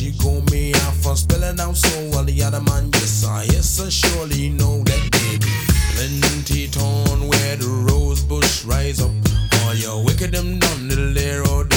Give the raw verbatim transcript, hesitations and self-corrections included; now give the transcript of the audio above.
she go me off and spell it out so well the other man yes I yes I surely know that baby. Plenty town where the rose bush rise up. All your wicked them done little there out